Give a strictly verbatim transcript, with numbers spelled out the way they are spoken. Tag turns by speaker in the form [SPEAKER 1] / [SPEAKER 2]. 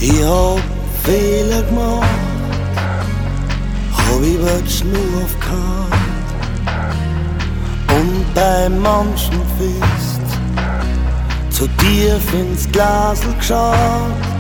[SPEAKER 1] Ich hab Fehler gemacht, hab ich wirklich nur aufgehört. Und bei manchen Fest zu tief ins Glasl geschaut.